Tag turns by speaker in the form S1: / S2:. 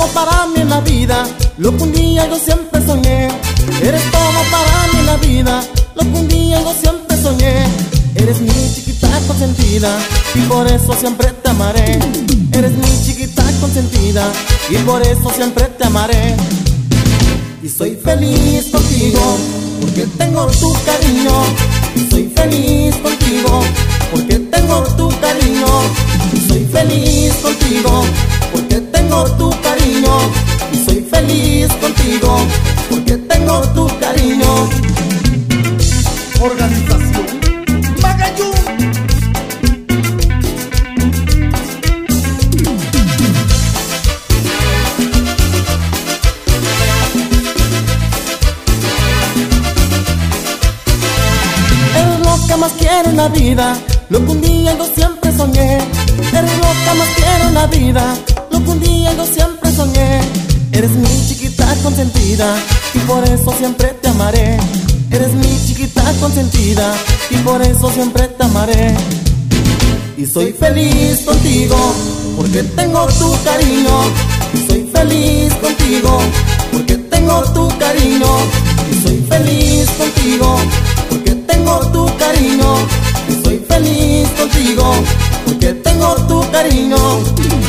S1: para mí en la vida, lo que un día yo siempre soñé. Eres todo para mí en la vida, lo que un día yo siempre soñé. Eres mi chiquita consentida y por eso siempre te amaré. Eres mi chiquita consentida y por eso siempre te amaré. Y soy feliz contigo porque tengo tu cariño. Y soy feliz contigo porque tengo tu cariño. Y soy feliz contigo porque tengo tu cariño. Y soy feliz contigo porque tengo tu cariño.
S2: Organización Magallón.
S1: Eres lo que más quiero en la vida, lo que un día yo siempre soñé. Eres lo que más quiero en la vida, lo que un día yo siempre soñé. Eres mi chiquita consentida y por eso siempre te amaré. Eres mi chiquita consentida y por eso siempre te amaré. Y soy feliz contigo porque tengo tu cariño. Y soy feliz contigo porque tengo tu cariño. Y soy feliz contigo porque tengo tu cariño. Y soy feliz contigo porque tengo tu cariño.